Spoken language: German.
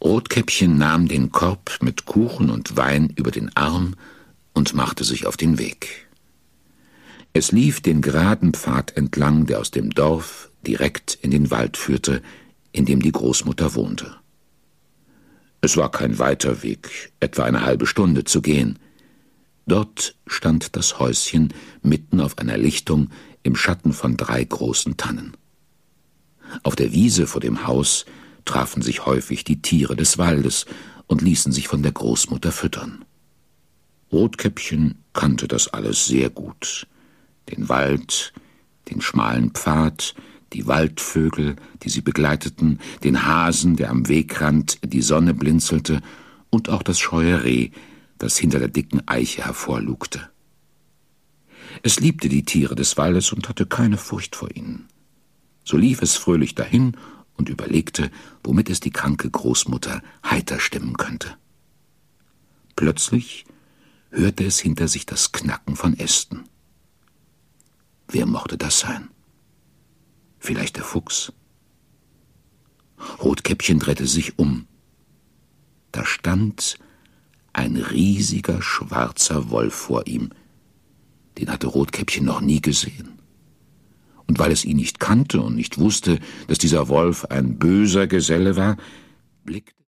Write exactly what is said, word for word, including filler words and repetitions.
Rotkäppchen nahm den Korb mit Kuchen und Wein über den Arm und machte sich auf den Weg. Es lief den geraden Pfad entlang, der aus dem Dorf direkt in den Wald führte, in dem die Großmutter wohnte. Es war kein weiter Weg, etwa eine halbe Stunde zu gehen. Dort stand das Häuschen mitten auf einer Lichtung im Schatten von drei großen Tannen. Auf der Wiese vor dem Haus trafen sich häufig die Tiere des Waldes und ließen sich von der Großmutter füttern. Rotkäppchen kannte das alles sehr gut. Den Wald, den schmalen Pfad, die Waldvögel, die sie begleiteten, den Hasen, der am Wegrand die Sonne blinzelte, und auch das scheue Reh, das hinter der dicken Eiche hervorlugte. Es liebte die Tiere des Waldes und hatte keine Furcht vor ihnen. So lief es fröhlich dahin und überlegte, womit es die kranke Großmutter heiter stimmen könnte. Plötzlich hörte es hinter sich das Knacken von Ästen. Wer mochte das sein? Vielleicht der Fuchs? Rotkäppchen drehte sich um. Da stand ein riesiger schwarzer Wolf vor ihm. Den hatte Rotkäppchen noch nie gesehen. Und weil es ihn nicht kannte und nicht wusste, dass dieser Wolf ein böser Geselle war, blickte